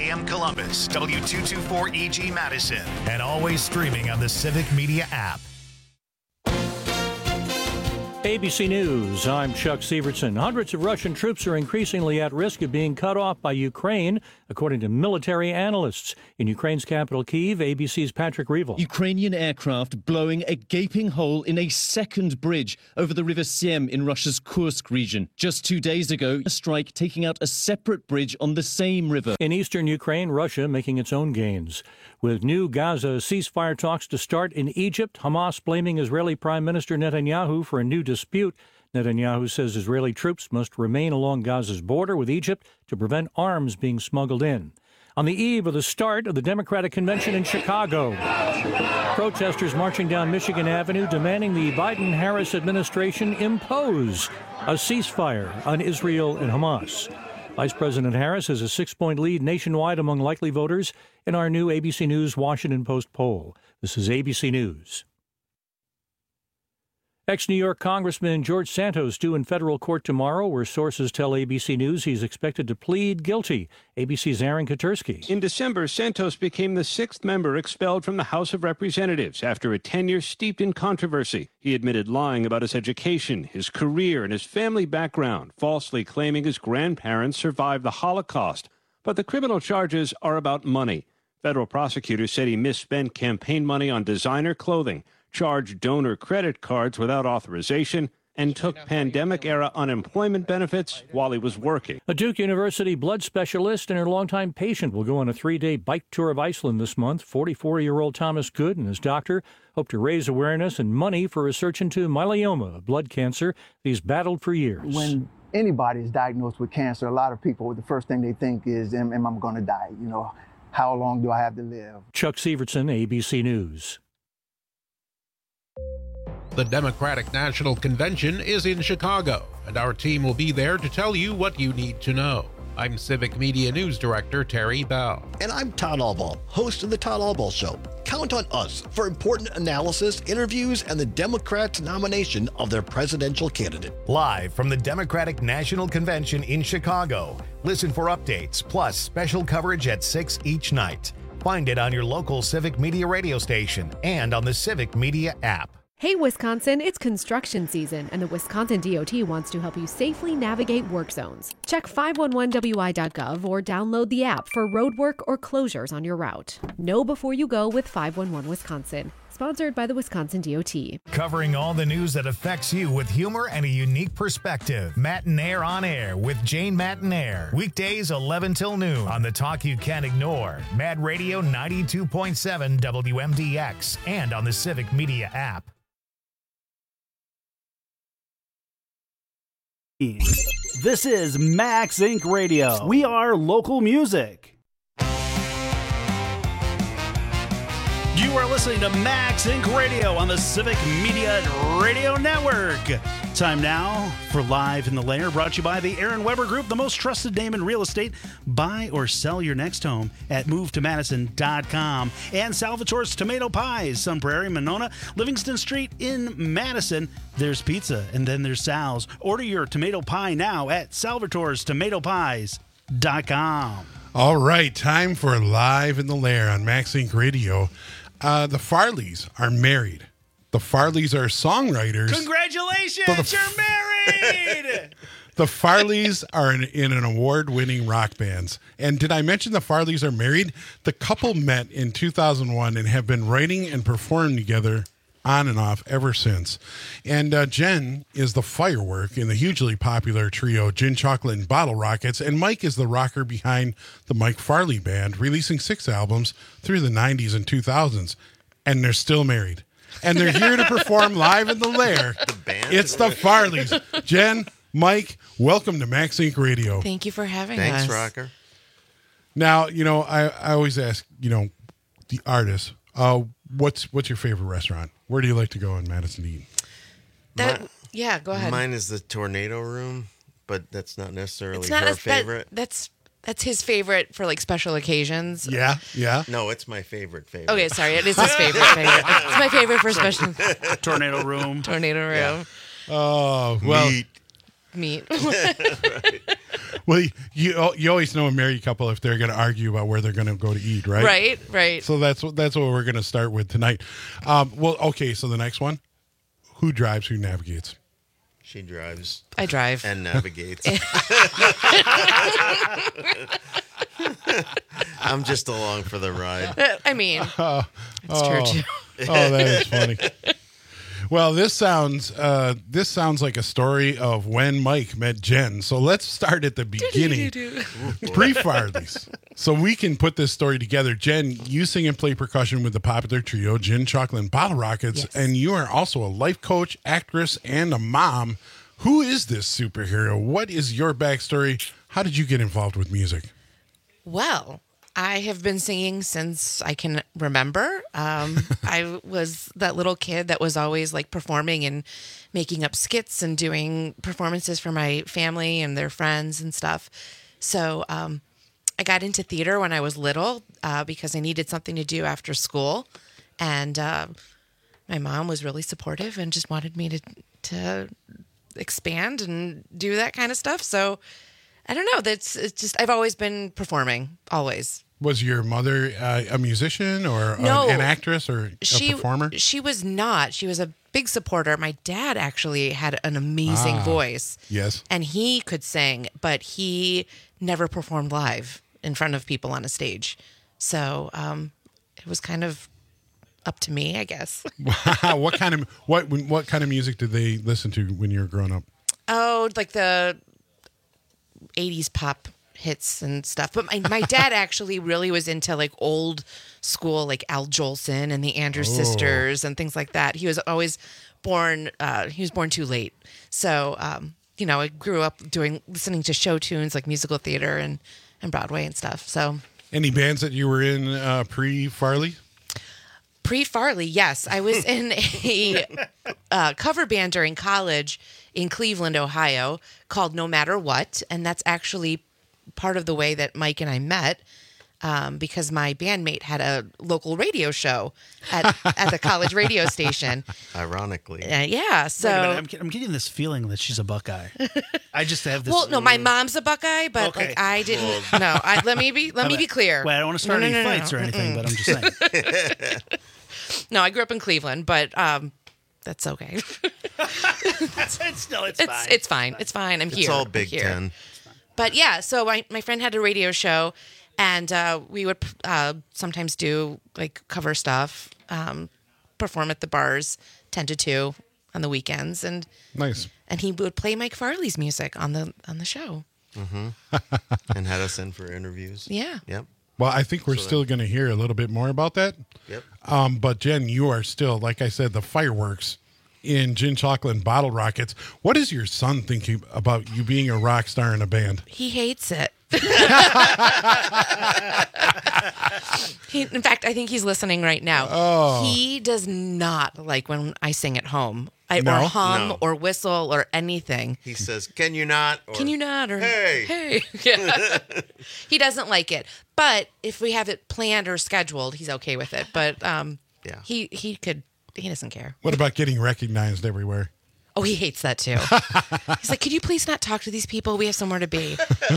AM Columbus, W224EG Madison, and always streaming on the Civic Media app. ABC News, I'm Chuck Severson. Hundreds of Russian troops are increasingly at risk of being cut off by Ukraine, according to military analysts. In Ukraine's capital, Kyiv, ABC's Patrick Reevell. Ukrainian aircraft blowing a gaping hole in a second bridge over the River Siem in Russia's Kursk region. Just 2 days ago, a strike taking out a separate bridge on the same river. In eastern Ukraine, Russia making its own gains. With new Gaza ceasefire talks to start in Egypt, Hamas blaming Israeli Prime Minister Netanyahu for a new dispute. Netanyahu says Israeli troops must remain along Gaza's border with Egypt to prevent arms being smuggled in. On the eve of the start of the Democratic Convention in Chicago, protesters marching down Michigan Avenue demanding the Biden-Harris administration impose a ceasefire on Israel and Hamas. Vice President Harris has a 6-point lead nationwide among likely voters in our new ABC News Washington Post poll. This is ABC News. Ex-New York Congressman George Santos due in federal court tomorrow, where sources tell ABC News he's expected to plead guilty. ABC's Aaron Katersky. In December, Santos became the 6th member expelled from the House of Representatives after a tenure steeped in controversy. He admitted lying about his education, his career, and his family background, falsely claiming his grandparents survived the Holocaust. But the criminal charges are about money. Federal prosecutors said he misspent campaign money on designer clothing, charged donor credit cards without authorization, and took pandemic-era unemployment benefits while he was working. A Duke University blood specialist and her longtime patient will go on a 3-day bike tour of Iceland this month. 44-year-old Thomas Good and his doctor hope to raise awareness and money for research into myeloma, a blood cancer he's battled for years. When anybody is diagnosed with cancer, a lot of people, the first thing they think is, am I going to die? You know, how long do I have to live? Chuck Severson, ABC News. The Democratic National Convention is in Chicago, and our team will be there to tell you what you need to know. I'm Civic Media News Director Terry Bell. And I'm Todd Albaugh, host of The Todd Albaugh Show. Count on us for important analysis, interviews, and the Democrats' nomination of their presidential candidate. Live from the Democratic National Convention in Chicago. Listen for updates, plus special coverage at 6 each night. Find it on your local Civic Media radio station and on the Civic Media app. Hey, Wisconsin, it's construction season, and the Wisconsin DOT wants to help you safely navigate work zones. Check 511wi.gov or download the app for roadwork or closures on your route. Know before you go with 511 Wisconsin. Sponsored by the Wisconsin DOT. Covering all the news that affects you with humor and a unique perspective. Matinaire on Air with Jane Matinaire. Weekdays 11 till noon on the talk you can't ignore. Mad Radio 92.7 WMDX and on the Civic Media app. This is Max Inc. Radio. We are local music. You are listening to Max Inc. Radio on the Civic Media Radio Network. Time now for Live in the Lair, brought to you by the Aaron Weber Group, the most trusted name in real estate. Buy or sell your next home at movetomadison.com. And Salvatore's Tomato Pies, Sun Prairie, Monona, Livingston Street in Madison. There's pizza, and then there's Sal's. Order your tomato pie now at salvatorestomatopies.com. All right, time for Live in the Lair on Max Inc. Radio. The Farleys are married. The Farleys are songwriters. Congratulations, you're married! The Farleys are in an award-winning rock band. And did I mention the Farleys are married? The couple met in 2001 and have been writing and performing together on and off ever since. And Jen is the firework in the hugely popular trio Gin Chocolate and Bottle Rockets, and Mike is the rocker behind the Mike Farley Band, releasing 6 albums through the 90s and 2000s, and they're still married. And they're here to perform Live in the Lair. It's the Farleys. Jen, Mike, welcome to Max Inc. Radio. Thank you for having us. Thanks, rocker. Now, I always ask, the artist, what's your favorite restaurant? Where do you like to go in Madison to eat? Yeah, go ahead. Mine is the Tornado Room, but that's not necessarily her favorite. That's his favorite for like special occasions. Yeah. No, it's my favorite. Okay, sorry, it is his favorite. It's my favorite for special. Tornado Room. Tornado Room. Oh, well. meet. Well, you always know a married couple if they're going to argue about where they're going to go to eat, right? Right. So that's what we're going to start with tonight. Well, okay. So the next one, who drives, who navigates? She drives. I drive and navigates. I'm just along for the ride. I mean, it's true too. Oh, that is funny. Well, this sounds like a story of when Mike met Jen. So let's start at the beginning, pre-Farley's, so we can put this story together. Jen, you sing and play percussion with the popular trio Gin, Chocolate, and Bottle Rockets, and you are also a life coach, actress, and a mom. Who is this superhero? What is your backstory? How did you get involved with music? Well, I have been singing since I can remember. I was that little kid that was always like performing and making up skits and doing performances for my family and their friends and stuff. So I got into theater when I was little because I needed something to do after school. And my mom was really supportive and just wanted me to expand and do that kind of stuff. So I don't know. It's just I've always been performing, always. Was your mother a musician or an actress or a performer? She was not. She was a big supporter. My dad actually had an amazing voice. Yes. And he could sing, but he never performed live in front of people on a stage. So it was kind of up to me, I guess. What kind of music did they listen to when you were growing up? Oh, like the 80s pop hits and stuff. But my dad actually really was into like old school, like Al Jolson and the Andrews Sisters and things like that. He was always born too late. So, I grew up listening to show tunes like musical theater and Broadway and stuff. So, any bands that you were in pre-Farley? Pre-Farley, yes. I was in a cover band during college in Cleveland, Ohio, called No Matter What. And that's actually part of the way that Mike and I met, because my bandmate had a local radio show at the college radio station. Ironically. Yeah. So wait a minute, I'm getting this feeling that she's a Buckeye. I just have this. Well, no, my mom's a Buckeye, but okay. like I didn't. No, let me be clear. Well, I don't want to start any fights or anything, but I'm just saying. No, I grew up in Cleveland, but that's okay. It's fine. It's fine. It's fine. I'm here. It's all Big here. Ten. But yeah, so my friend had a radio show, and we would sometimes do like cover stuff, perform at the bars 10 to 2 on the weekends, and nice. And he would play Mike Farley's music on the show. Mm-hmm. And had us in for interviews. Yeah. Yep. Well, I think we're still going to hear a little bit more about that. Yep. But Jen, you are still, like I said, the fireworks in Gin, Chocolate, and Bottle Rockets. What is your son thinking about you being a rock star in a band? He hates it. In fact, I think he's listening right now. Oh. He does not like when I sing at home. Or No? hum or whistle or anything. He says, "Can you not?" Or, Can you not? Or hey. Yeah. He doesn't like it. But if we have it planned or scheduled, he's okay with it. But yeah. He doesn't care. What about getting recognized everywhere? Oh, he hates that too. He's like, "Could you please not talk to these people? We have somewhere to be."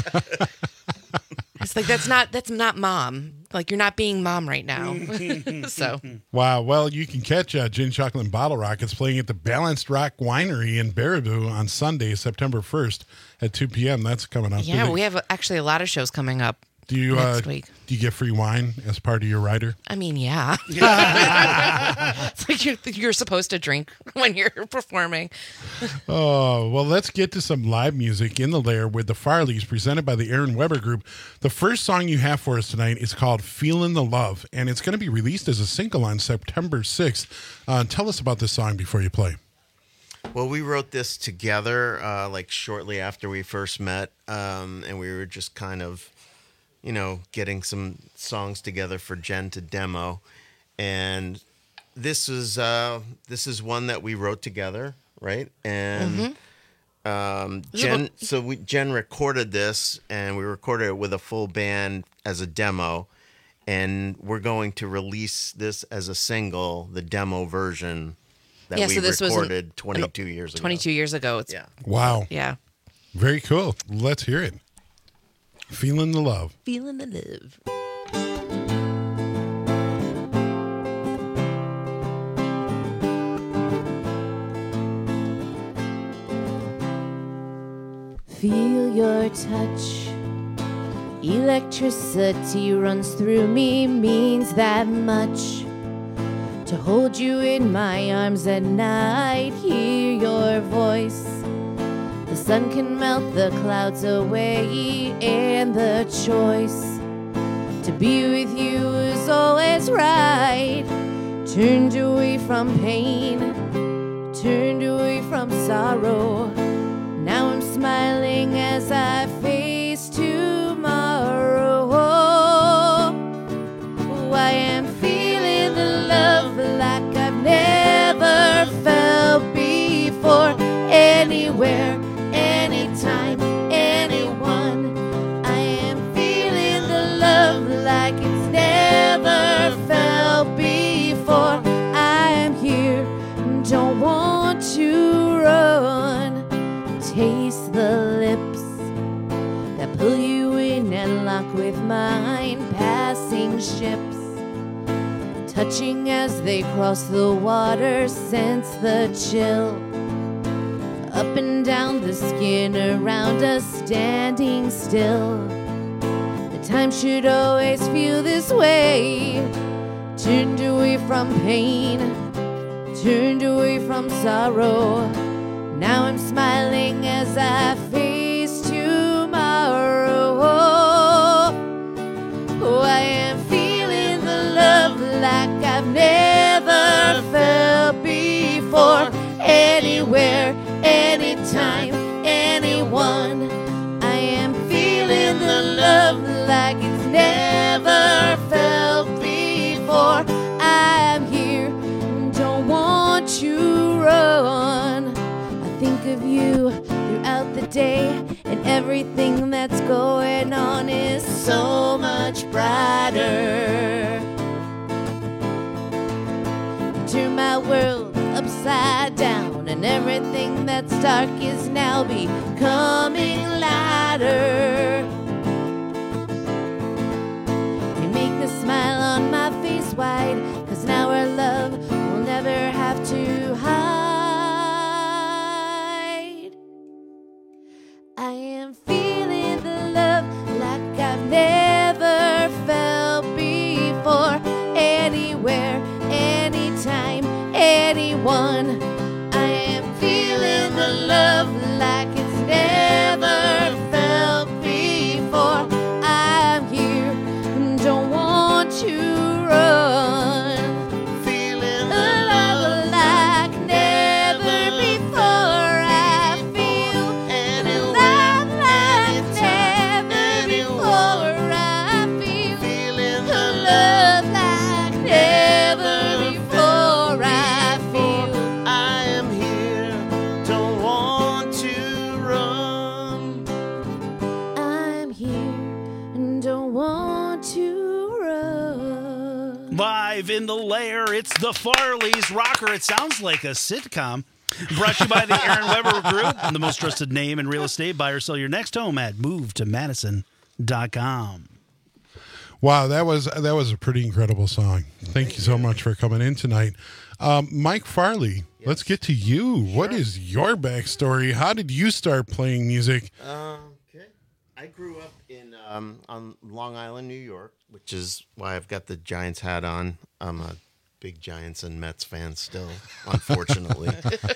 It's like that's not mom. Like you're not being mom right now. So Wow. Well, you can catch Gin, Chocolate, and Bottle Rockets playing at the Balanced Rock Winery in Baraboo on Sunday, September 1st at 2 p.m. That's coming up. yeah, we have actually a lot of shows coming up. Do you next week. Do you get free wine as part of your rider? I mean, yeah. It's like you're supposed to drink when you're performing. Oh, well, let's get to some live music in the Lair with the Farleys, presented by the Aaron Weber Group. The first song you have for us tonight is called Feelin' the Love, and it's going to be released as a single on September 6th. Tell us about this song before you play. Well, we wrote this together like shortly after we first met, and we were just kind of, getting some songs together for Jen to demo. And this is one that we wrote together, right? And Jen recorded this, and we recorded it with a full band as a demo. And we're going to release this as a single, the demo version that we recorded 22 years ago. 22 years ago. Wow. Yeah. Very cool. Let's hear it. Feeling the love. Feeling the love. Feel your touch. Electricity runs through me, means that much. To hold you in my arms at night, hear your voice. The sun can melt the clouds away, and the choice to be with you is always right. Turned away from pain, turned away from sorrow. Now I'm smiling as I face tomorrow. I am feeling the love like I've never felt before. Anywhere, anytime, anyone. I am feeling the love like it's never felt before. I am here, don't want to run. Taste the lips that pull you in and lock with mine. Passing ships, touching as they cross the water. Sense the chill up and down the skin around us. Standing still, the time should always feel this way. Turned away from pain, turned away from sorrow. Now I'm smiling as I face tomorrow. I am feeling the love like I've never felt before. Anywhere, anytime, anyone. I am feeling the love like it's never felt before. I am here, don't want to run. Think of you throughout the day, and everything that's going on is so much brighter. You turn my world upside down, and everything that's dark is now becoming lighter. You make the smile on my face wide, 'cause now our love will never have to hide. I am feeling the love like I've never felt before. Anywhere, anytime, anyone. I am feeling the love like it's never felt before. I'm here, don't want to run. Feeling the love like never before. I feel any love like never before. I feel feeling the love like never before. I feel I am here, don't want to run. I'm here and don't want to run. Live in the lair, it's the Farley's Rocker. It sounds like a sitcom. Brought to you by the Aaron Weber Group, the most trusted name in real estate. Buy or sell your next home at movetomadison.com. Wow, that was a pretty incredible song. Thank you so much for coming in tonight. Mike Farley, let's get to you. What is your backstory? How did you start playing music? Okay. I grew up in on Long Island, New York, which is why I've got the Giants hat on. I'm a big Giants and Mets fan still, unfortunately.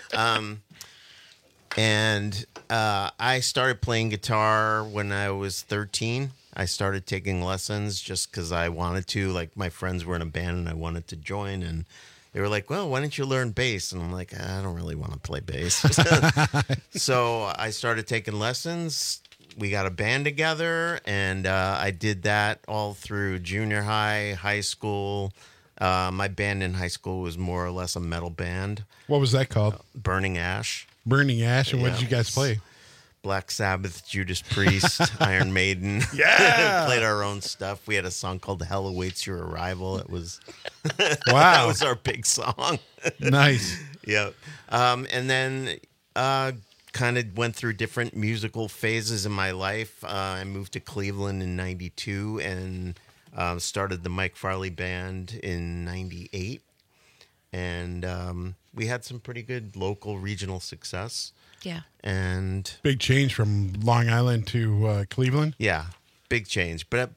I started playing guitar when I was 13. I started taking lessons just because I wanted to. Like, my friends were in a band and I wanted to join, and they were like, well, why don't you learn bass? And I'm like, I don't really want to play bass. So I started taking lessons. We got a band together, and I did that all through junior high, high school. My band in high school was more or less a metal band. What was that called? Burning Ash. Burning Ash. And what did you guys play? Black Sabbath, Judas Priest, Iron Maiden. Yeah. Played our own stuff. We had a song called Hell Awaits Your Arrival. It was wow. That was our big song. Nice. Yeah. And then kind of went through different musical phases in my life. I moved to Cleveland in 92 and started the Mike Farley Band in 98. And we had some pretty good local regional success. Yeah. And big change from Long Island to Cleveland. Yeah, big change. But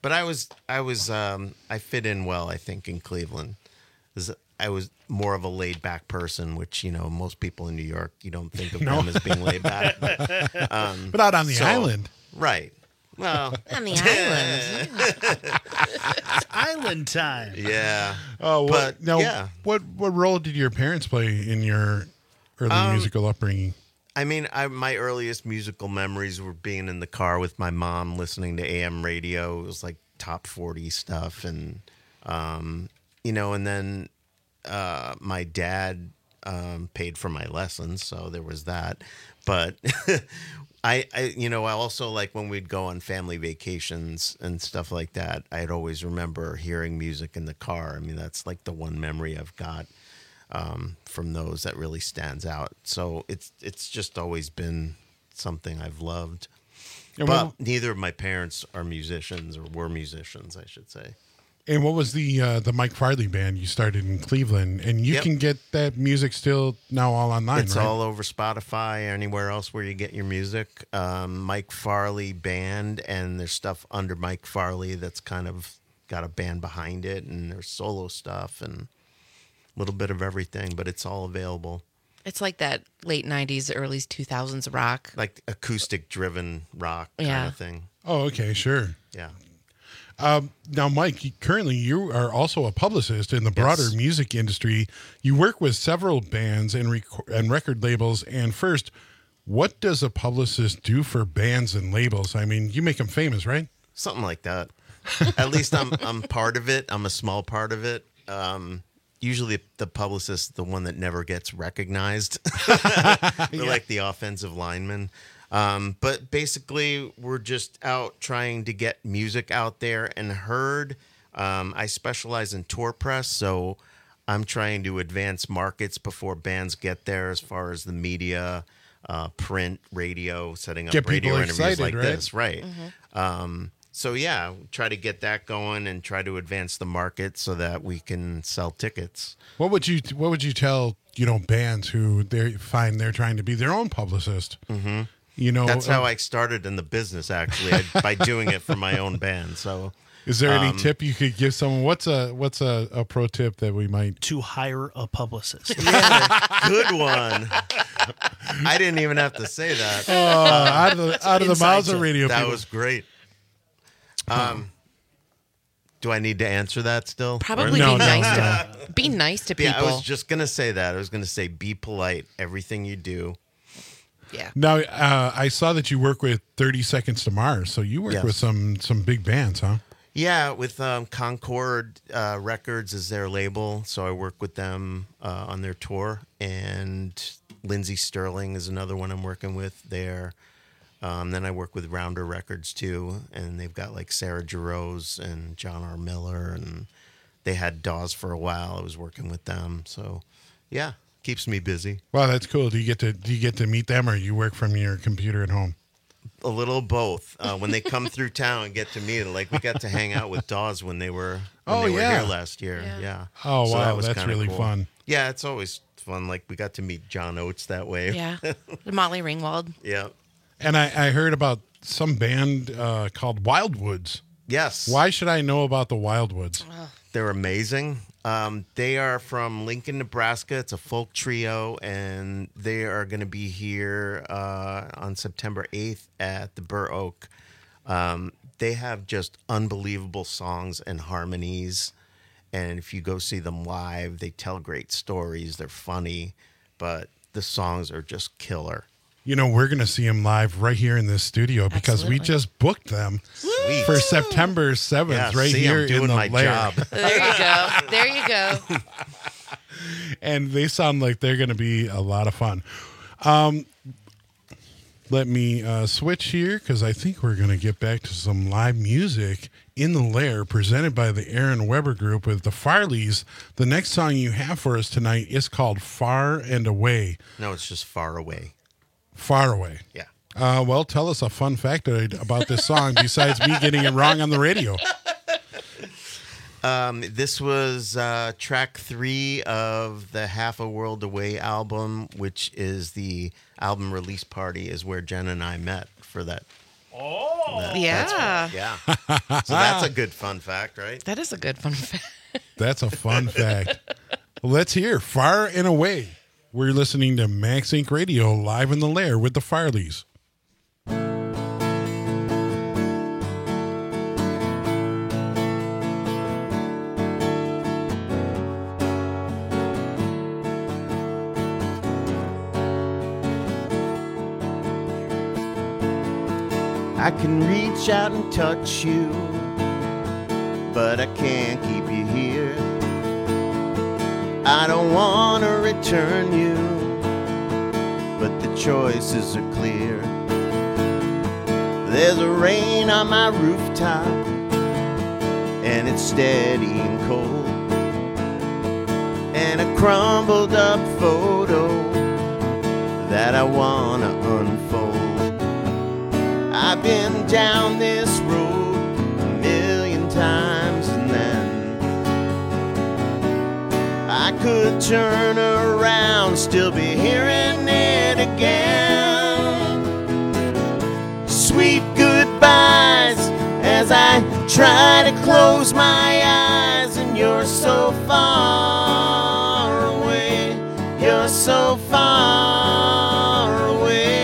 I fit in well, I think, in Cleveland. I was more of a laid back person, which, you know, most people in New York, you don't think of them as being laid back. But out on the island. Right. Well, on the island. It's island time. Yeah. Oh, but now, yeah. What role did your parents play in your early musical upbringing? I mean, my earliest musical memories were being in the car with my mom, listening to AM radio. It was like top 40 stuff, and you know, and then my dad paid for my lessons, so there was that. But I you know, I also, like, when we'd go on family vacations and stuff like that, I'd always remember hearing music in the car. I mean, that's like the one memory I've got from those that really stands out. So it's just always been something I've loved. But neither of my parents are musicians, or were musicians, I should say. And what was the Mike Farley Band you started in Cleveland? And you can get that music still now all online, It's right? all over Spotify, anywhere else where you get your music. Mike Farley Band, and there's stuff under Mike Farley that's kind of got a band behind it, and there's solo stuff and a little bit of everything, but it's all available. It's like that late 90s, early 2000s rock. Like acoustic-driven rock kind of thing. Oh, okay, sure. Yeah. Now, Mike, currently you are also a publicist in the broader music industry. You work with several bands and record labels. And first, what does a publicist do for bands and labels? I mean, you make them famous, right? Something like that. At least I'm part of it. I'm a small part of it. Usually the publicist, the one that never gets recognized. They're like the offensive lineman. But basically, we're just out trying to get music out there and heard. I specialize in tour press, so I'm trying to advance markets before bands get there, as far as the media, print, radio, setting up radio interviews excited, like right? this. Right. Mm-hmm. So, yeah, try to get that going and try to advance the market so that we can sell tickets. What would you tell, you know, bands who they find they're trying to be their own publicist? Mm-hmm. You know, that's how I started in the business, actually, by doing it for my own band. So, is there any tip you could give someone? What's a pro tip that we might to hire a publicist? Yeah, good one. I didn't even have to say that. Out of the mouths of radio that people. was great. Do I need to answer that still? Probably be nice to people. Yeah, I was just gonna say that. I was gonna say be polite. Everything you do. Yeah. Now, I saw that you work with 30 Seconds to Mars, so you work with some big bands, huh? Yeah, with Concord Records is their label, so I work with them on their tour. And Lindsey Sterling is another one I'm working with there. Then I work with Rounder Records too, and they've got like Sarah Jarosz and John R. Miller, and they had Dawes for a while. I was working with them, so yeah. Keeps me busy. Wow, that's cool. Do you get to meet them, or you work from your computer at home? A little both. When they come through town and get to meet, like we got to hang out with Dawes when they were here last year. Yeah. Oh, so wow, that that's really cool. fun. Yeah, it's always fun. Like we got to meet John Oates that way. Yeah, Molly Ringwald. Yeah. And I heard about some band called Wildwoods. Yes. Why should I know about the Wildwoods? They're amazing. They are from Lincoln, Nebraska. It's a folk trio, and they are going to be here on September 8th at the Burr Oak. They have just unbelievable songs and harmonies, and if you go see them live, they tell great stories. They're funny, but the songs are just killer. You know, we're going to see them live right here in this studio because we just booked them for September 7th here in the Lair. Job. There you go. And they sound like they're going to be a lot of fun. Let me switch here because I think we're going to get back to some live music in the Lair presented by the Aaron Weber Group with the Farleys. The next song you have for us tonight is called Far and Away. No, it's just Far Away. Far Away. Yeah. Well, tell us a fun fact about this song besides me getting it wrong on the radio. This was track 3 of the Half a World Away album, which is the album release party, is where Jen and I met for that. Oh, yeah. Yeah. So that's a good fun fact, right? That is a good fun fact. That's a fun fact. Let's hear Far and Away. We're listening to Max Inc. Radio live in the lair with the Farleys. I can reach out and touch you, but I can't keep you here. I don't want to return you, but the choices are clear. There's a rain on my rooftop, and it's steady and cold, and a crumbled up photo that I want to unfold. I've been down this road 1,000,000 times, and then I could turn around, still be hearing it again. Sweet goodbyes as I try to close my eyes, and you're so far away, you're so far away.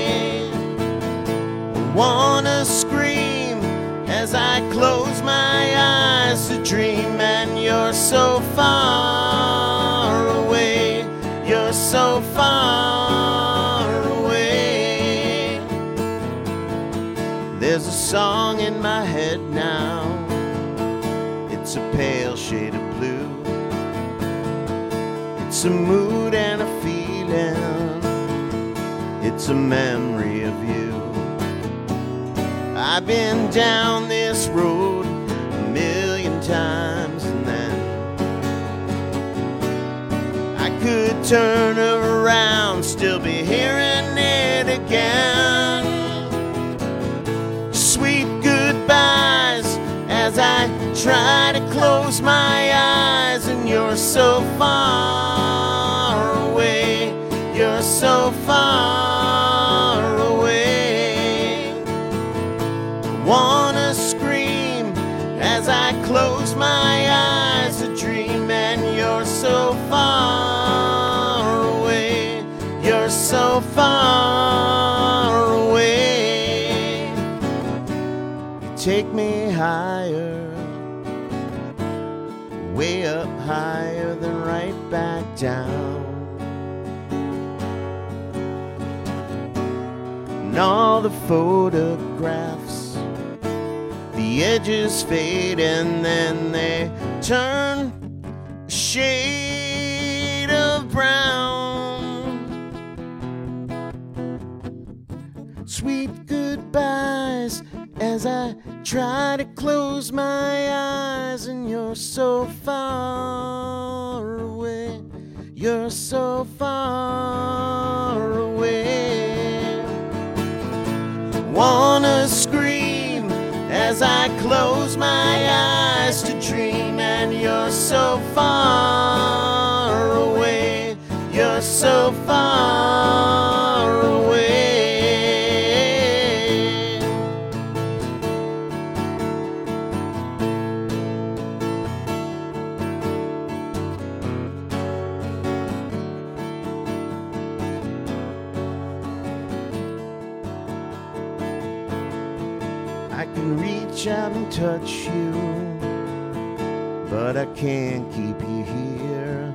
Wanna scream as I close my eyes to dream, and you're so far away, you're so far away. There's a song in my head now, it's a pale shade of blue. It's a mood and a feeling, it's a memory of you. I've been down this road 1,000,000 times, and then I could turn around, still be hearing it again. Sweet goodbyes as I try to close my eyes, and you're so far away, you're so far away. Wanna scream as I close my eyes to dream, and you're so far away, you're so far away. You take me higher, way up higher, then right back down. And all the photographs, the edges fade and then they turn a shade of brown. Sweet goodbyes as I try to close my eyes, and you're so far away, you're so far away. Wanna scream as I close my eyes to dream, and you're so far away, you're so far away. I can reach out and touch you, but I can't keep you here.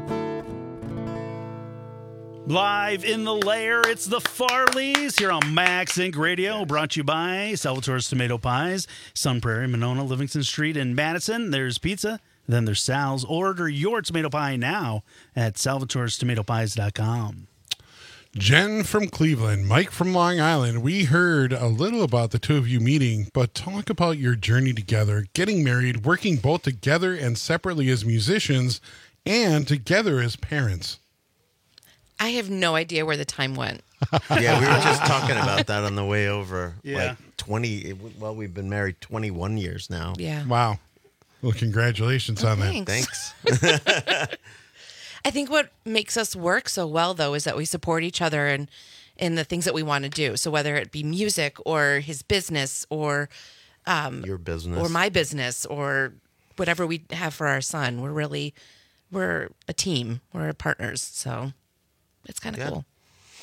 Live in the lair, it's the Farleys here on Max Inc. Radio, brought to you by Salvatore's Tomato Pies, Sun Prairie, Monona, Livingston Street, and Madison. There's pizza, then there's Sal's. Order your tomato pie now at salvatorestomatopies.com. Jen from Cleveland, Mike from Long Island. We heard a little about the two of you meeting, but talk about your journey together, getting married, working both together and separately as musicians, and together as parents. I have no idea where the time went. Yeah, we were just talking about that on the way over. Yeah. Like we've been married 21 years now. Yeah. Wow. Well, congratulations on that. Thanks. Thanks. I think what makes us work so well, though, is that we support each other in the things that we want to do. So whether it be music or his business or your business or my business or whatever we have for our son, we're a team. We're partners. So it's kind of cool.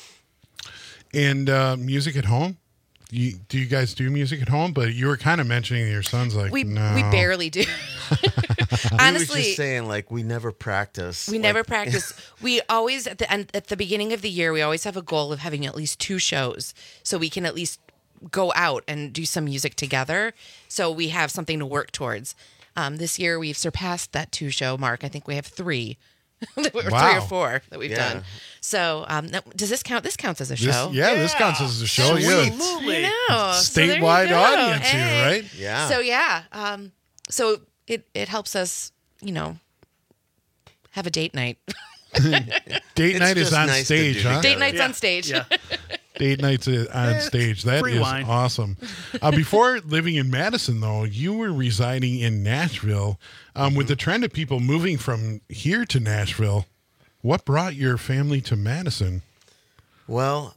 And music at home? Do you guys do music at home? But you were kind of mentioning your son's like, no. We barely do. Honestly, we were just saying, like, we never practice. We never practice. We always at the beginning of the year, we always have a goal of having at least 2 shows, so we can at least go out and do some music together. So we have something to work towards. This year, we've surpassed that 2-show mark. I think we have 3. Or 3 or 4 that we've done. So does this count? This counts as a show. This counts as a show. Absolutely. Statewide audience here, right? Yeah. So so it helps us, have a date night. Date night is on nice stage, huh? Date night's on stage. Yeah. Date nights on stage. That Free is wine. awesome. Before living in Madison, though, you were residing in Nashville. With the trend of people moving from here to Nashville, what brought your family to Madison? Well,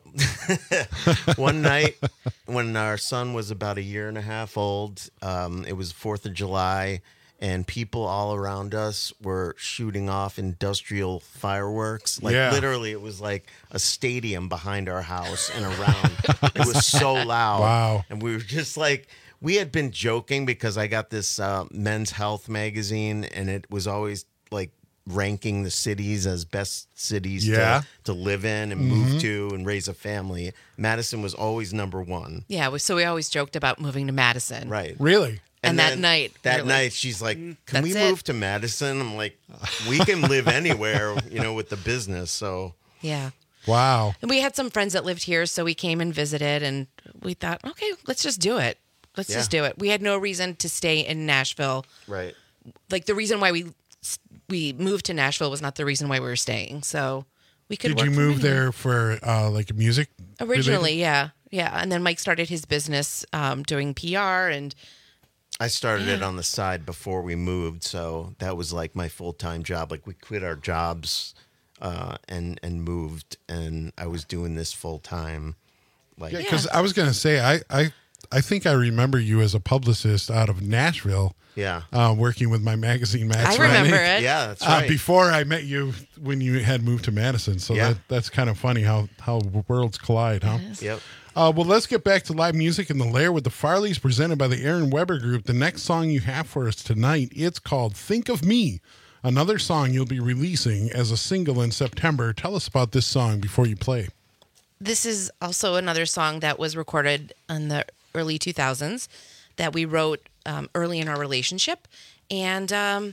one night when our son was about 1.5 years old, it was 4th of July, and people all around us were shooting off industrial fireworks. Like literally, it was like a stadium behind our house and around. It was so loud. Wow. And we were just like, we had been joking because I got this Men's Health magazine, and it was always like ranking the cities as best cities to live in and move to and raise a family. Madison was always number 1. Yeah, so we always joked about moving to Madison. Right. Really? And that night. That night, she's like, can we move to Madison? I'm like, we can live anywhere, with the business. So, yeah. Wow. And we had some friends that lived here, so we came and visited, and we thought, okay, let's just do it. Let's just do it. We had no reason to stay in Nashville. Right. Like, the reason why we moved to Nashville was not the reason why we were staying. So we could. Did you move there for like music? Originally, yeah. And then Mike started his business doing PR, and I started it on the side before we moved, so that was like my full-time job. Like, we quit our jobs and moved, and I was doing this full-time. Like, because I was gonna say I think I remember you as a publicist out of Nashville. Yeah. Working with my magazine, Max. I remember it. Yeah, that's right. Before I met you, when you had moved to Madison, so that's kind of funny how worlds collide, huh? Yep. Well, let's get back to live music in the Lair with the Farleys, presented by the Aaron Weber Group. The next song you have for us tonight, it's called "Think of Me," another song you'll be releasing as a single in September. Tell us about this song before you play. This is also another song that was recorded in the early 2000s that we wrote early in our relationship. And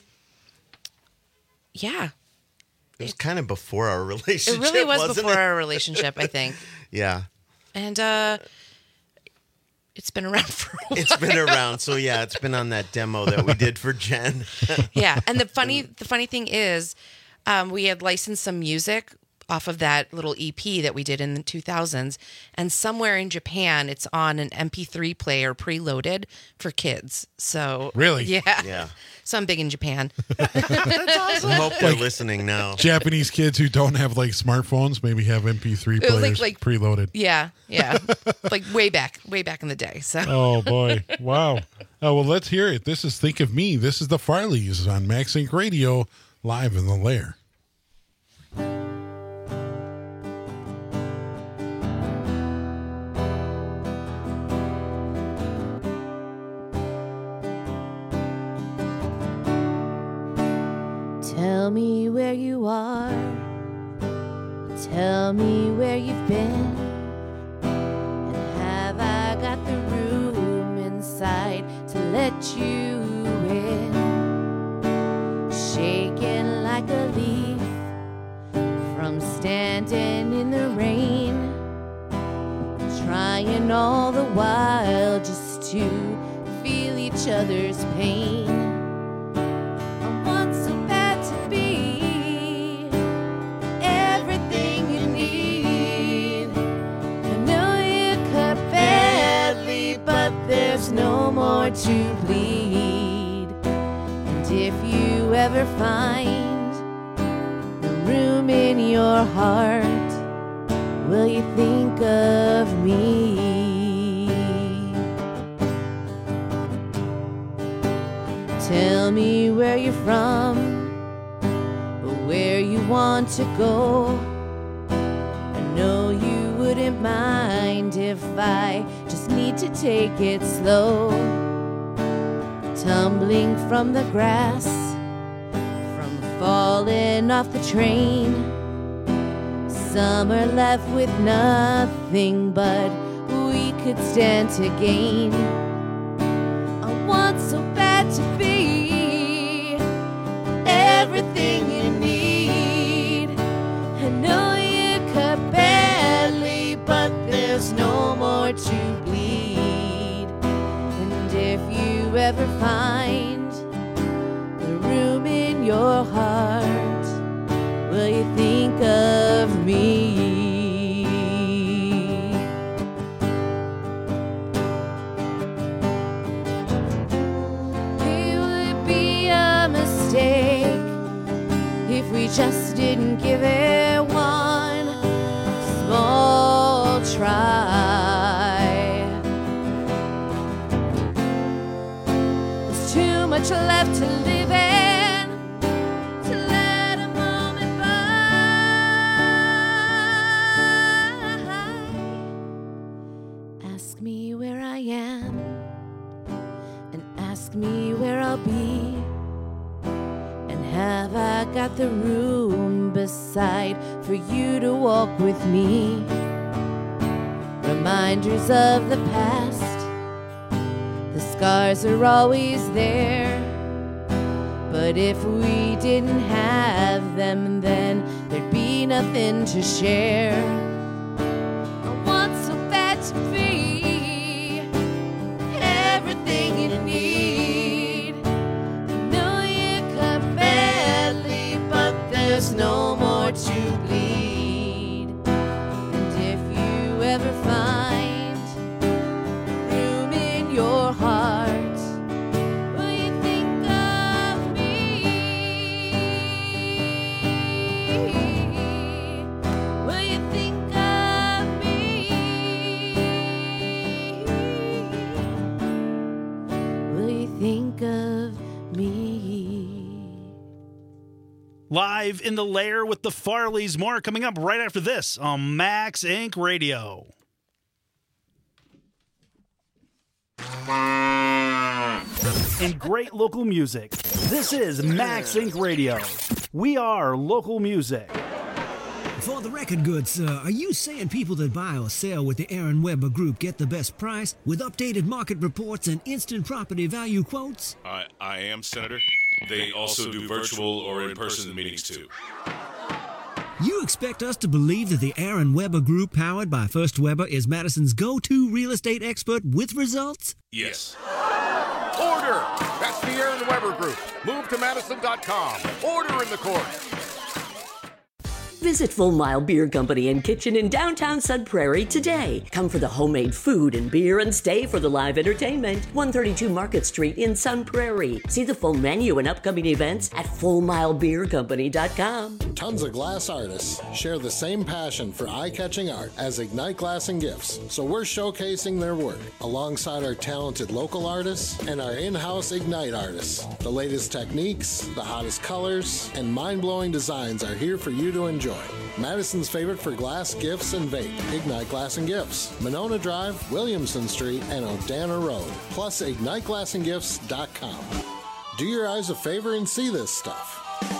it was kind of before our relationship. It really was wasn't before it? our relationship, I think. Yeah. And it's been around for a while. It's been around. So yeah, it's been on that demo that we did for Jen. Yeah. And the funny thing is, we had licensed some music off of that little EP that we did in the 2000s. And somewhere in Japan, it's on an MP3 player preloaded for kids. So really? Yeah. So I'm big in Japan. That's awesome. I hope they're listening now. Japanese kids who don't have like smartphones maybe have MP3 players preloaded. Yeah. Like way back in the day. So. Oh boy. Wow. Oh, well, let's hear it. This is Think of Me. This is the Farleys on Max Inc. Radio, live in the Lair. Tell me where you are. Tell me where you've been. And have I got the room inside to let you in? Shaking like a leaf from standing in the rain. Trying all the while just to feel each other's pain. Everything if you ever find the room in your heart, will you think of me? Tell me where you're from, or where you want to go. I know you wouldn't mind if I just need to take it slow. Tumbling from the grass, from falling off the train. Some are left with nothing, but we could stand to gain. I want so bad to be everything you need. I know you cut badly, but there's no more to bleed. And if you ever find the room in your heart, will you think of me? It would be a mistake if we just didn't give it one small try. There's too much left to live in, to let a moment by. Ask me where I am, and ask me where I'll be. And have I got the room beside for you to walk with me? Reminders of the past, the scars are always there. But if we didn't have them, then there'd be nothing to share. I want so bad to be everything you need. I know you cut badly, but there's no more to bleed. And if you ever find room in your heart, will you think of me? Will you think of me? Will you think of me? Live in the Lair with the Farleys. More coming up right after this on Max Inc. Radio. And great local music. This is Max Inc. Radio. We are local music. For the record goods, are you saying people that buy or sell with the Aaron Weber Group get the best price with updated market reports and instant property value quotes? I am, Senator. They also do virtual or in-person meetings, too. You expect us to believe that the Aaron Weber Group, powered by First Weber, is Madison's go-to real estate expert with results? Yes. Order! That's the Aaron Weber Group. Move to Madison.com. Order in the court. Visit Full Mile Beer Company and Kitchen in downtown Sun Prairie today. Come for the homemade food and beer and stay for the live entertainment. 132 Market Street in Sun Prairie. See the full menu and upcoming events at FullMileBeerCompany.com. Tons of glass artists share the same passion for eye-catching art as Ignite Glass and Gifts, so we're showcasing their work alongside our talented local artists and our in-house Ignite artists. The latest techniques, the hottest colors, and mind-blowing designs are here for you to enjoy. Madison's favorite for glass, gifts, and vape. Ignite Glass and Gifts. Monona Drive, Williamson Street, and Odana Road. Plus, IgniteGlassandGifts.com. Do your eyes a favor and see this stuff.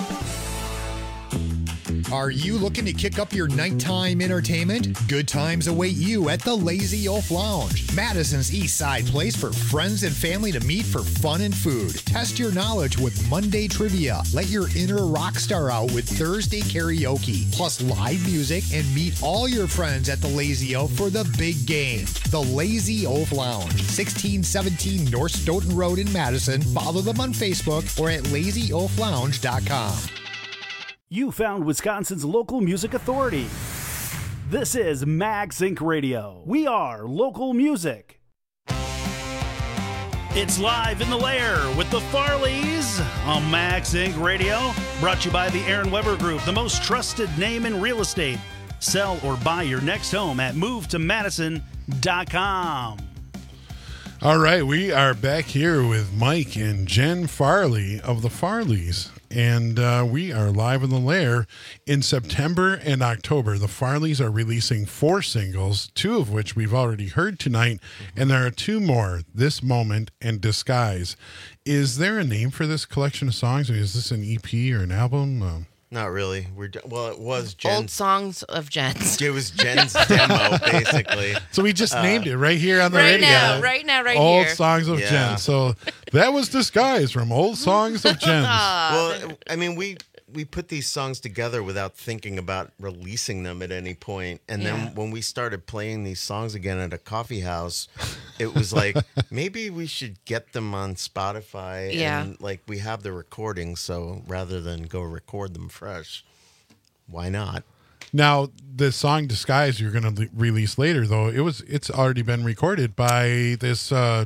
Are you looking to kick up your nighttime entertainment? Good times await you at the Lazy Oaf Lounge, Madison's East Side place for friends and family to meet for fun and food. Test your knowledge with Monday trivia. Let your inner rock star out with Thursday karaoke, plus live music, and meet all your friends at the Lazy Oaf for the big game. The Lazy Oaf Lounge, 1617 North Stoughton Road in Madison. Follow them on Facebook or at lazyoaflounge.com. You found Wisconsin's local music authority. This is Max Inc. Radio. We are local music. It's Live in the Lair with the Farleys. on Max Inc. Radio. Brought to you by the Aaron Weber Group, the most trusted name in real estate. Sell or buy your next home at movetomadison.com. All right, we are back here with Mike and Jen Farley of the Farleys, and we are live in the Lair in September and October. The Farleys are releasing 4 singles, 2 of which we've already heard tonight, and there are 2 more, This Moment and Disguise. Is there a name for this collection of songs? I mean, is this an EP or an album? Not really. It was Jen's. Old songs of Jen's. It was Jen's demo, basically. So we just named it right here on the radio. Right now, Old here. Songs of Jen. So that was Disguise from Old Songs of Jen. Well, I mean, we put these songs together without thinking about releasing them at any point. And then when we started playing these songs again at a coffee house, it was like, maybe we should get them on Spotify. Yeah. And like, we have the recordings, so rather than go record them fresh, why not? Now, the song Disguise you're going to release later, though, it's already been recorded by this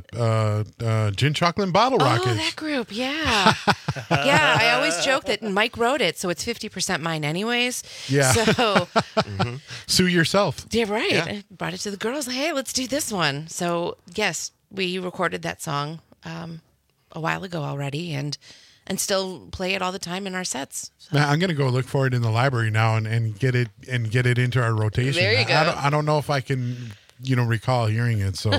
Gin Chocolate Bottle Rockets. Oh, that group, yeah. Yeah, I always joke that Mike wrote it, so it's 50% mine anyways. Yeah. So, Sue yourself. yeah, right. Yeah. I brought it to the girls. Hey, let's do this one. So, yes, we recorded that song a while ago already, and still play it all the time in our sets. So. Now, I'm going to go look for it in the library now and get it into our rotation. There you go. I don't know if I can, recall hearing it. So,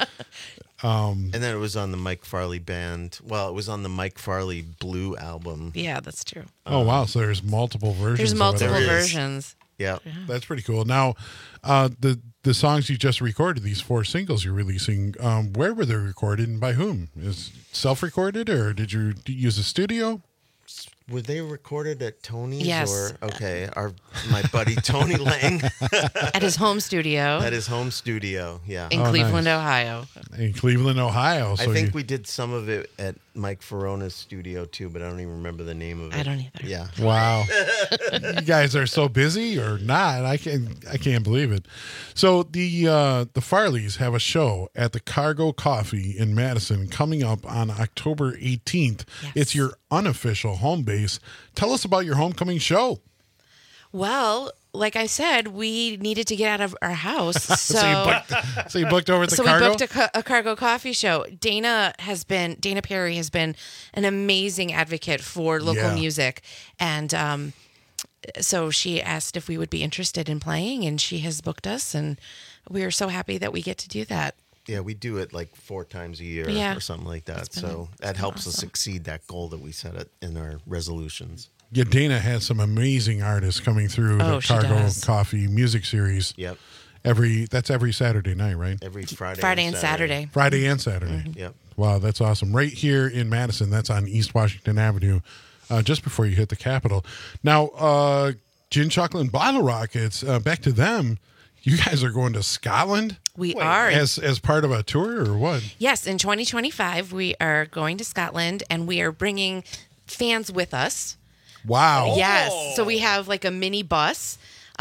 and then it was on the Mike Farley band. Well, it was on the Mike Farley Blue album. Yeah, that's true. Oh wow! So there's multiple versions. There's of multiple it. versions. Yeah, that's pretty cool. Now, the songs you just recorded, these 4 singles you're releasing, where were they recorded and by whom? Is self-recorded or did you use a studio? Were they recorded at Tony's? Yes. Or my buddy Tony Lang At his home studio. At his home studio, yeah, in Cleveland, Ohio. In Cleveland, Ohio. I think we did some of it at Mike Ferona's studio too, but I don't even remember the name of it. I don't either. Yeah. Wow. You guys are so busy or not? I can't believe it. So the Farleys have a show at the Cargo Coffee in Madison coming up on October 18th. Yes. It's your unofficial home base. Tell us about your homecoming show. Well, like I said, we needed to get out of our house. So, you booked over at the so Cargo? we booked a Cargo Coffee show. Dana Perry has been an amazing advocate for local music. And so she asked if we would be interested in playing, and she has booked us. And we are so happy that we get to do that. Yeah, we do it like 4 times a year or something like that. So that helps us exceed that goal that we set in our resolutions. Yeah, Dana has some amazing artists coming through the Cargo Coffee music series. Yep. That's every Saturday night, right? Every Friday and Saturday. Friday and Saturday. Mm-hmm. Yep. Wow, that's awesome. Right here in Madison, that's on East Washington Avenue, just before you hit the Capitol. Now, Gin Chocolate and Bottle Rockets, back to them. You guys are going to Scotland? We are. As part of a tour or what? Yes, in 2025, we are going to Scotland, and we are bringing fans with us. Wow. Yes. So we have like a mini bus,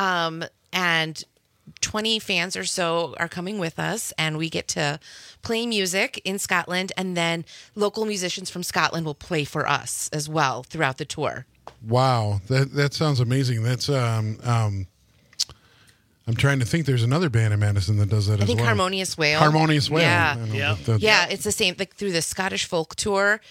and 20 fans or so are coming with us, and we get to play music in Scotland, and then local musicians from Scotland will play for us as well throughout the tour. Wow. That sounds amazing. That's I'm trying to think. There's another band in Madison that does that as well. I think Harmonious Whale. Harmonious Whale. Yeah. Yeah, it's the same, like through the Scottish folk tour.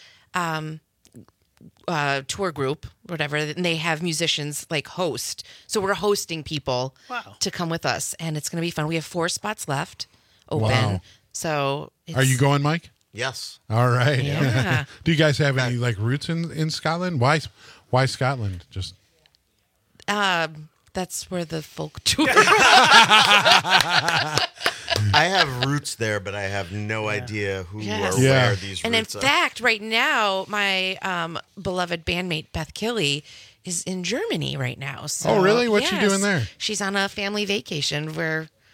Tour group, whatever, and they have musicians like host. So we're hosting people to come with us, and it's going to be fun. We have 4 spots left open. Wow. So are you going, Mike? Yes. All right. Yeah. Do you guys have any like roots in Scotland? Why Scotland? Just that's where the folk tour. I have roots there, but I have no idea who or where these and roots in are. fact, right now, my beloved bandmate Beth Killey is in Germany right now. So, oh, really? What's she doing there? She's on a family vacation where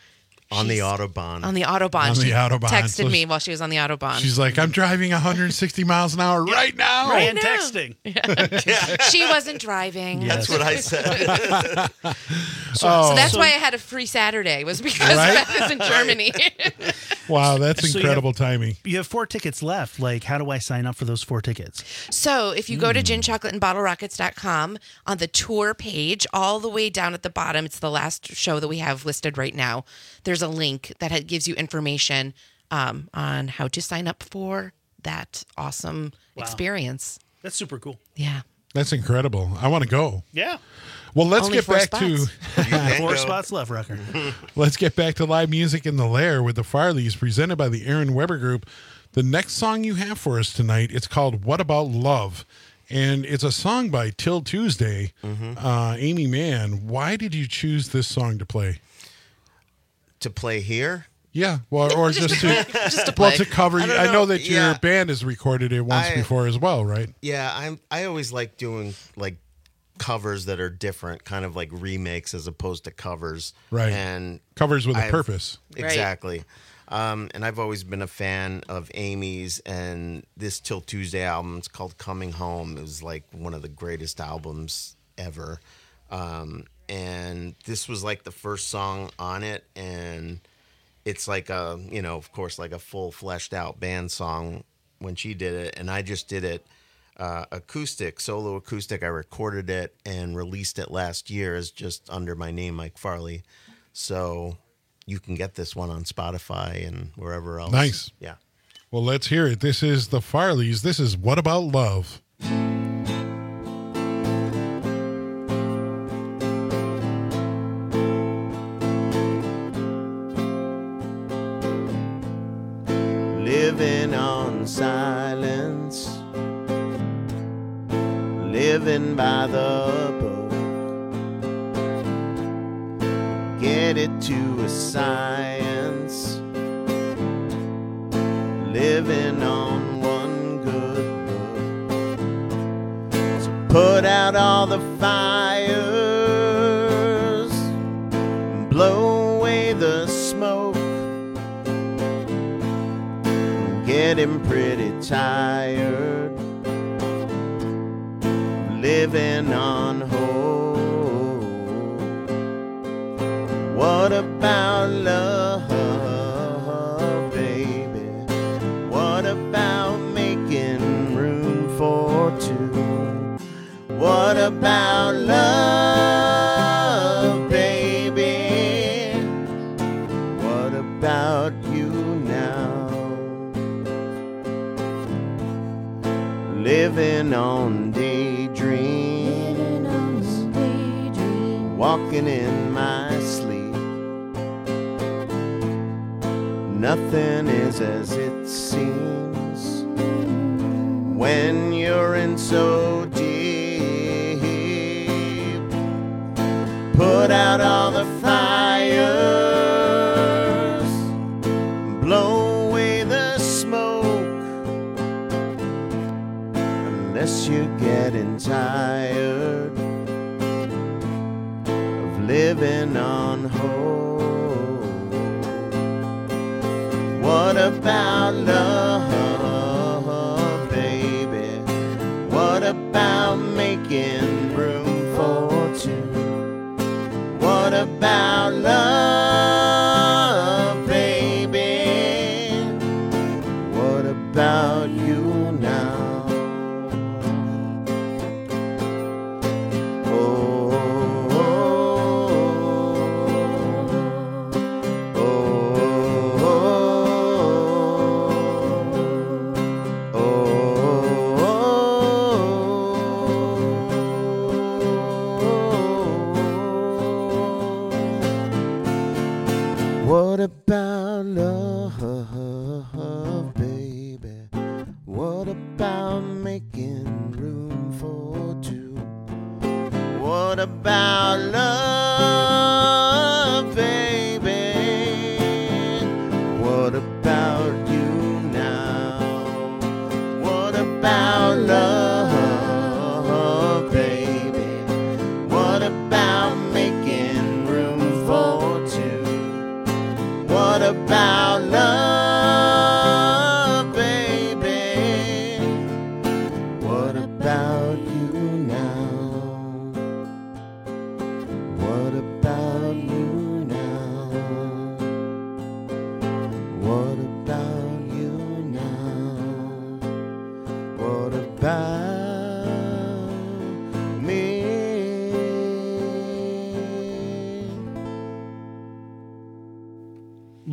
On the Autobahn. On the Autobahn. On the She Autobahn. texted So me while she was on the Autobahn. She's like, I'm driving 160 miles an hour right now. And texting. She wasn't driving. That's what I said. So that's why I had a free Saturday, was because Right? Beth is in Germany. Wow, that's So you incredible have- timing. You have 4 tickets left. Like, how do I sign up for those 4 tickets? So if you go to ginchocolateandbottlerockets.com on the tour page, all the way down at the bottom, it's the last show that we have listed right now. There's a link that gives you information on how to sign up for that awesome experience. That's super cool. Yeah. That's incredible. I want to go. Yeah. Well, let's Only get 4 back to spots. 4 spots left, Rucker. let's get back to live music in the Lair with the Farleys, presented by the Aaron Weber Group. The next song you have for us tonight, it's called "What About Love," and it's a song by Till Tuesday. Amy Mann, why did you choose this song to play? To play here? Yeah, well, or just to Just to well play. to cover. I don't I know know. that your Yeah. band has recorded it once before as well, right? Yeah, I always like doing like covers that are different, kind of like remakes as opposed to covers. Right. And Covers with a I've- purpose. Exactly. And I've always been a fan of Amy's, and this Till Tuesday album, it's called Coming Home. It was like one of the greatest albums ever. And this was like the first song on it, and it's like a, you know, of course, like a full fleshed out band song when she did it, and I just did it acoustic, solo acoustic. I recorded it and released it last year as just under my name, Mike Farley. So you can get this one on Spotify and wherever else. Nice. Yeah. Well, let's hear it. This is the Farleys. This is "What About Love." Living on silence, living by the book. Get it to a science, living on one good book. So put out all the fires, blow away the smoke. Getting pretty tired, living on hope. What about love, baby? What about making room for two? What about love, baby? What about you now? Living on daydreams, walking in my sleep. Nothing is as it seems when you're in so deep. Put out all the fires, blow away the smoke. Unless you're getting tired of living on hope. What about love, baby? What about making room for two? What about love, baby? What about you now? What about love, baby? What about making room for two? What about love, baby? What about you now? What about love, baby? What about making room for two?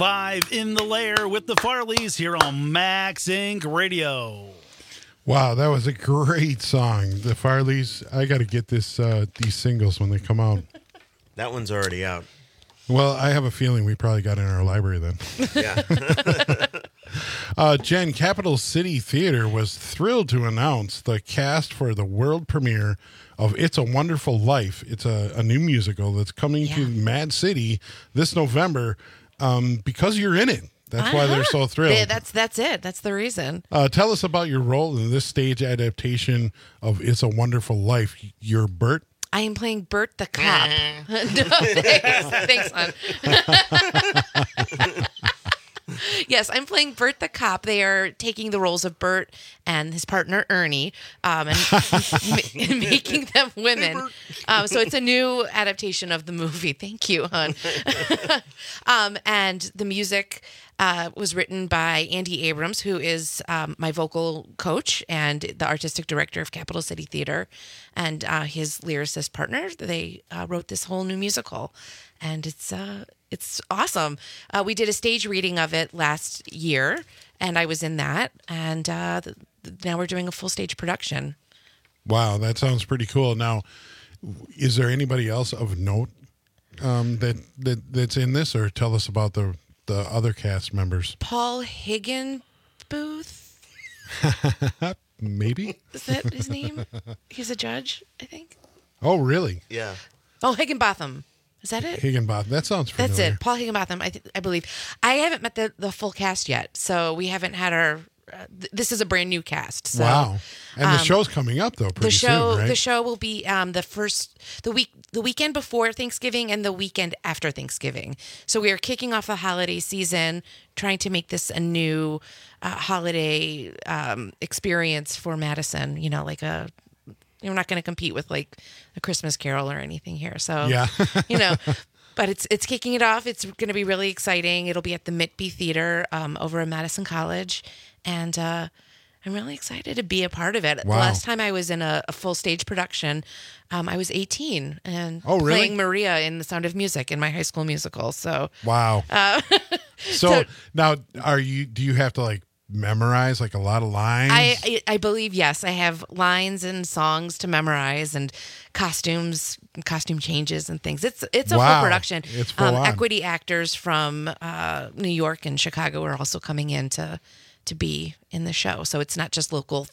Live in the Lair with the Farleys here on Max Inc. Radio. Wow, that was a great song. The Farleys. I got to get these singles when they come out. That one's already out. Well, I have a feeling we probably got it in our library then. Yeah. Jen, Capital City Theater was thrilled to announce the cast for the world premiere of It's a Wonderful Life. It's a new musical that's coming to Mad City this November because you're in it. That's why they're so thrilled. That's it. That's the reason. Tell us about your role in this stage adaptation of It's a Wonderful Life. You're Bert? I am playing Bert the cop. No, thanks, hon. Yes, I'm playing Bert the cop. They are taking the roles of Bert and his partner Ernie and making them women. So it's a new adaptation of the movie. Thank you, hon. And the music was written by Andy Abrams, who is my vocal coach and the artistic director of Capital City Theater, and his lyricist partner. They wrote this whole new musical, and it's awesome. We did a stage reading of it last year, and I was in that, and now we're doing a full stage production. Wow, that sounds pretty cool. Now, is there anybody else of note that's in this, or tell us about the other cast members? Paul Higginbooth? Maybe? Is that his name? He's a judge, I think. Oh, really? Yeah. Oh, Higginbotham. Is that it? Higginbotham. That sounds familiar. That's it. Paul Higginbotham, I believe. I haven't met the full cast yet, so we haven't had our... this is a brand new cast. So, wow. And the show's coming up, though, pretty soon, right? The show will be the weekend before Thanksgiving and the weekend after Thanksgiving. So we are kicking off the holiday season, trying to make this a new holiday experience for Madison. You know, like you're not going to compete with like a Christmas Carol or anything here. So, yeah. You know, but it's kicking it off. It's going to be really exciting. It'll be at the Mitby Theater over at Madison College. And I'm really excited to be a part of it. Wow. The last time I was in a full stage production, I was 18 and really? playing Maria in The Sound of Music in my high school musical. So wow. So now, do you have to like memorize like a lot of lines? I believe yes. I have lines and songs to memorize and costume changes and things. It's a full production. It's full on. Equity actors from New York and Chicago are also coming in to be in the show. So it's not just local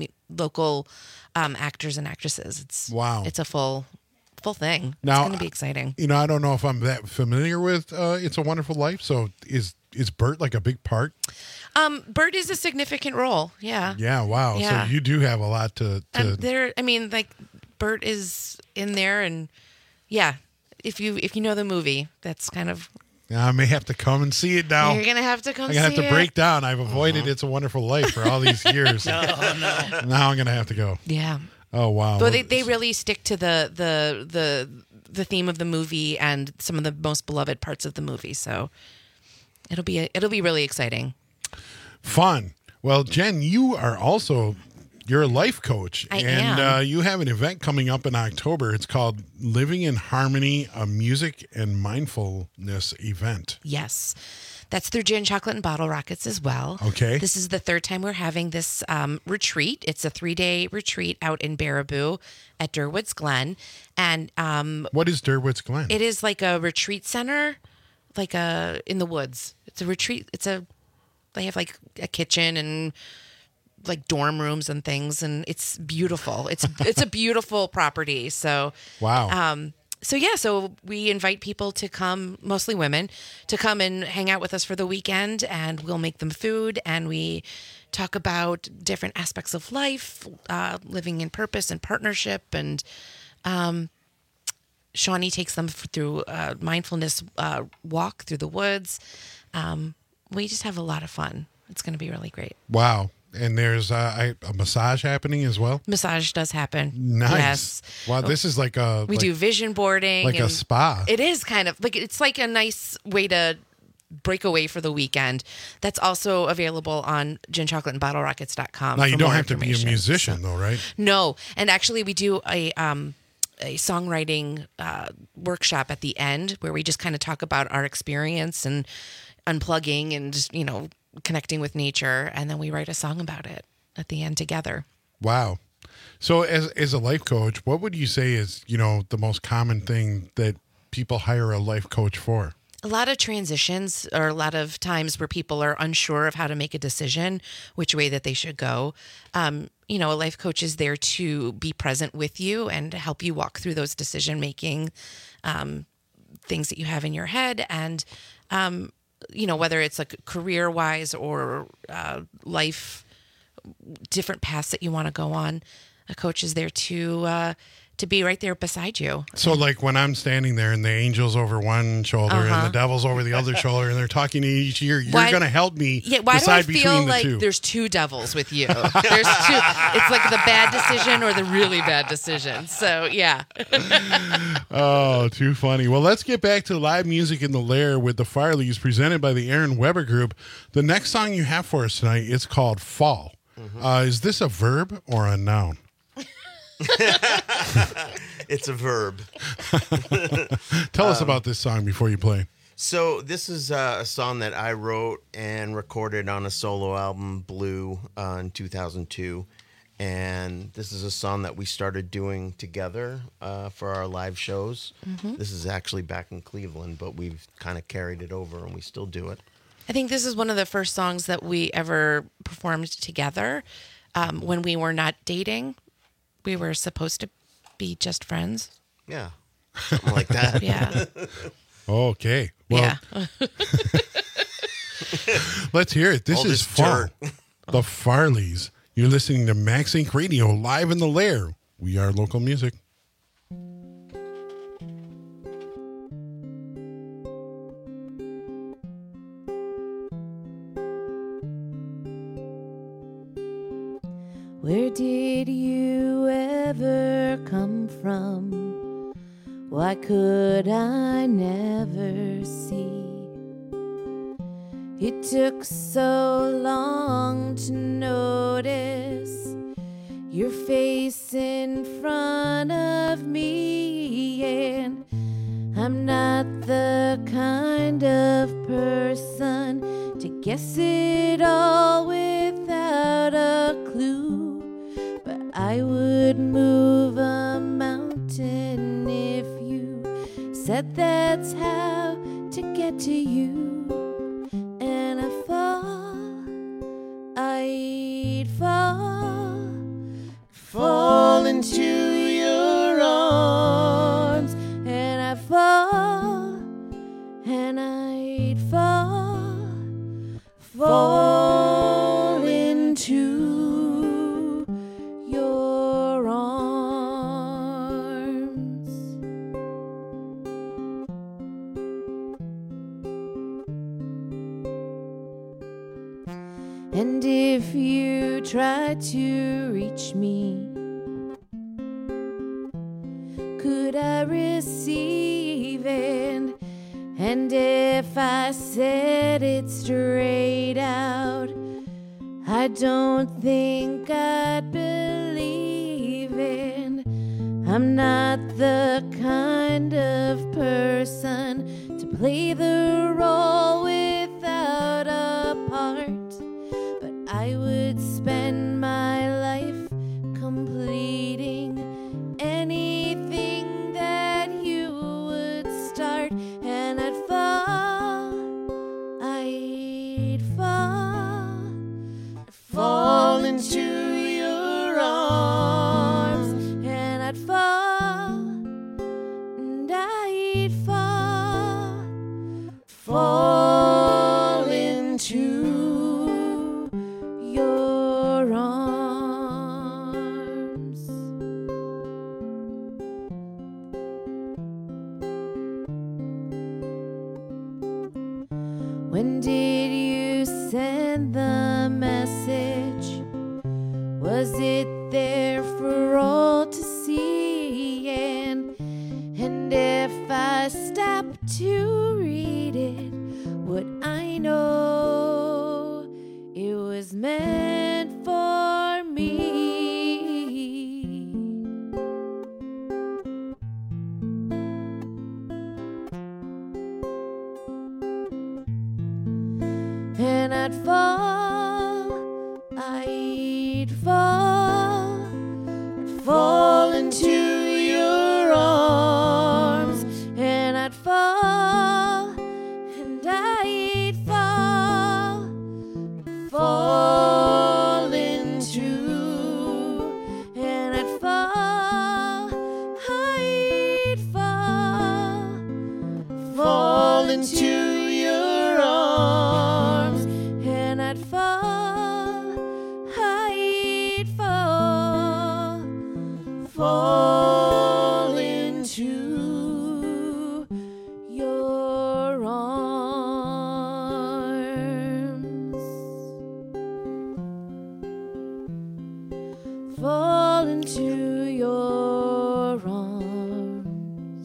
actors and actresses. It's a full thing. Now, it's going to be exciting. You know, I don't know if I'm that familiar with It's a Wonderful Life. So is Bert like a big part? Bert is a significant role. Yeah. Yeah. Wow. Yeah. So you do have a lot to. Bert is in there, and yeah, if you know the movie, that's kind of. I may have to come and see it now. You're gonna have to come. I'm gonna have to break down. I've avoided It's a Wonderful Life for all these years. No. Now I'm gonna have to go. Yeah. Oh wow. But they really stick to the theme of the movie and some of the most beloved parts of the movie. So it'll be really exciting. Fun. Well, Jen, you're a life coach. I am. am. You have an event coming up in October. It's called Living in Harmony, a music and mindfulness event. Yes. That's through Gin, Chocolate, and Bottle Rockets as well. Okay. This is the third time we're having this retreat. It's a 3-day retreat out in Baraboo at Durwoods Glen. And what is Durwoods Glen? It is like a retreat center, in the woods. It's a retreat. They have like a kitchen and like dorm rooms and things, and it's beautiful. It's a beautiful property. So wow. So we invite people to come, mostly women, to come and hang out with us for the weekend, and we'll make them food, and we talk about different aspects of life, living in purpose and partnership, and Shawnee takes them through a mindfulness walk through the woods. We just have a lot of fun. It's going to be really great. Wow. And there's a massage happening as well? Massage does happen. Nice. Yes. Wow, this is like a... We do vision boarding. Like a spa. It is kind of. It's like a nice way to break away for the weekend. That's also available on ginchocolateandbottlerockets.com. Now, you don't have to be a musician, though, right? No. And actually, we do a songwriting workshop at the end where we just kind of talk about our experience and unplugging and just, connecting with nature. And then we write a song about it at the end together. Wow. So as a life coach, what would you say is, the most common thing that people hire a life coach for? A lot of transitions, or a lot of times where people are unsure of how to make a decision, which way that they should go. A life coach is there to be present with you and help you walk through those decision-making things that you have in your head. And, whether it's like career-wise or life, different paths that you want to go on, a coach is there to be right there beside you. So like when I'm standing there and the angel's over one shoulder and the devil's over the other shoulder and they're talking to each ear, you're going to help me decide between the two. There's two devils with you? There's two. It's like the bad decision or the really bad decision. So, yeah. Oh, too funny. Well, let's get back to live music in the Lair with the Farleys, presented by the Aaron Weber Group. The next song you have for us tonight, it's called Fall. Is this a verb or a noun? It's a verb. Tell us about this song before you play. So this is a song that I wrote and recorded on a solo album, Blue, in 2002. And this is a song that we started doing together for our live shows. Mm-hmm. This is actually back in Cleveland, but we've kind of carried it over and we still do it. I think this is one of the first songs that we ever performed together when we were not dating. We were supposed to be just friends. Yeah. Something like that. Yeah. Okay. Well, yeah. Let's hear it. This is Fall. The Farleys. You're listening to Max Inc. Radio live in the Lair. We are local music. Where did you ever come from? Why could I never see? It took so long to notice your face in front of me, and I'm not the kind of person to guess it all without a clue. I would move a mountain if you said that's how to get to you. And I'd fall into your arms. And I'd fall into your arms. And if you try to reach me, could I receive it? And if I said it straight out, I don't think I'd believe it. I'm not the kind of person to play the role without a part, but I would spend my life completing anything that you would start. And I'd fall into your arms. And I'd fall into your arms. When did you send the message? Was it there for all to see? And if I stopped to read it, would I know it was meant for me? I'd fall into your arms, and I'd fall, and I'd fall into, and I'd fall into your arms, and I'd fall into your arms, fall into your arms.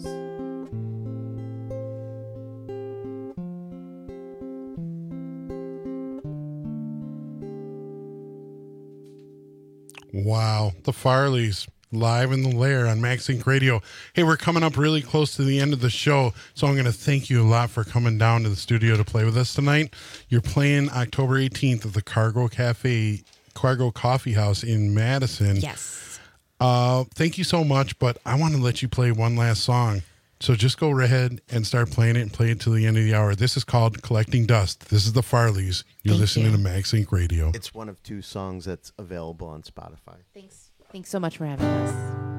Wow, the Farleys. Live in the Lair on Max Inc. Radio. Hey, we're coming up really close to the end of the show, so I'm going to thank you a lot for coming down to the studio to play with us tonight. You're playing October 18th at the Cargo Coffee House in Madison. Yes. Thank you so much, but I want to let you play one last song. So just go ahead and start playing it and play it till the end of the hour. This is called Collecting Dust. This is the Farleys. You're listening to Max Inc. Radio. It's one of 2 songs that's available on Spotify. Thanks so much for having us.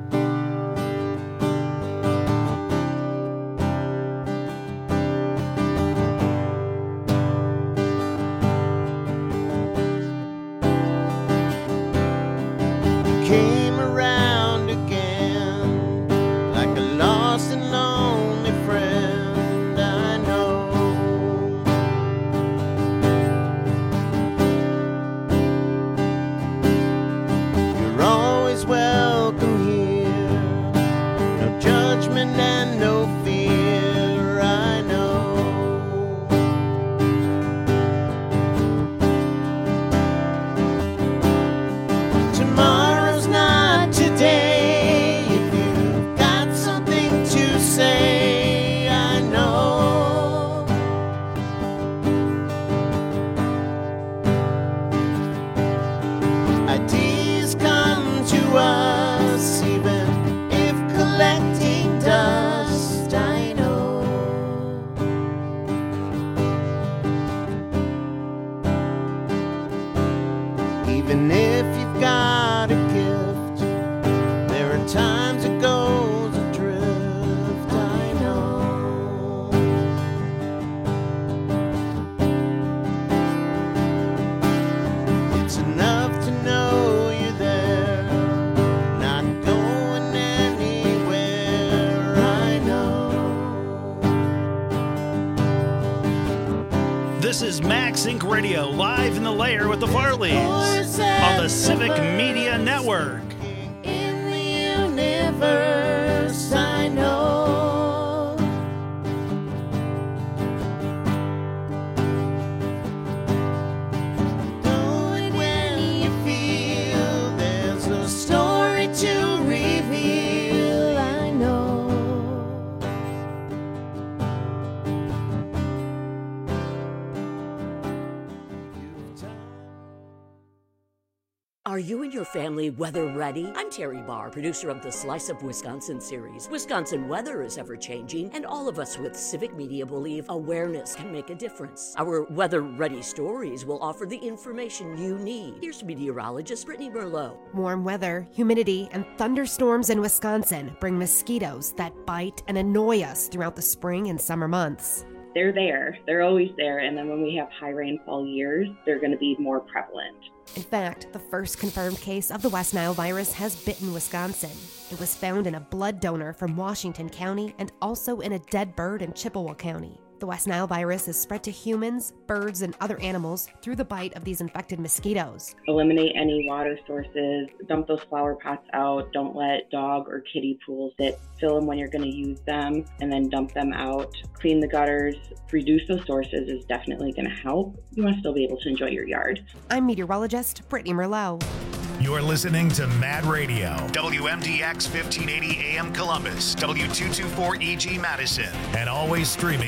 Came around again like a lost and lonely friend I know. You're always welcome here, no judgment and no fear, I know. Tomorrow's not today, if you've got something to say, I know. Ideas come to us, even if collecting dust, I know. Even if you've got a gift, there are times it goes adrift, I know. It's enough to know you're there, not going anywhere, I know. This is Max Inc. Radio, live in the Lair with the Farleys on the Civic Media Network. In the universe, I know. Do it when you feel there's a story to reveal, I know. Are you and your family weather ready? I'm Terry Barr, producer of the Slice of Wisconsin series. Wisconsin weather is ever changing, and all of us with Civic Media believe awareness can make a difference. Our weather ready stories will offer the information you need. Here's meteorologist Brittany Merlot. Warm weather, humidity, and thunderstorms in Wisconsin bring mosquitoes that bite and annoy us throughout the spring and summer months. They're there. They're always there. And then when we have high rainfall years, they're going to be more prevalent. In fact, the first confirmed case of the West Nile virus has bitten Wisconsin. It was found in a blood donor from Washington County and also in a dead bird in Chippewa County. The West Nile virus is spread to humans, birds, and other animals through the bite of these infected mosquitoes. Eliminate any water sources, dump those flower pots out, don't let dog or kitty pools sit, fill them when you're going to use them, and then dump them out. Clean the gutters, reduce those sources is definitely going to help. You want to still be able to enjoy your yard. I'm meteorologist Brittany Merlot. You're listening to Mad Radio, WMDX 1580 AM Columbus, W224 EG Madison, and always streaming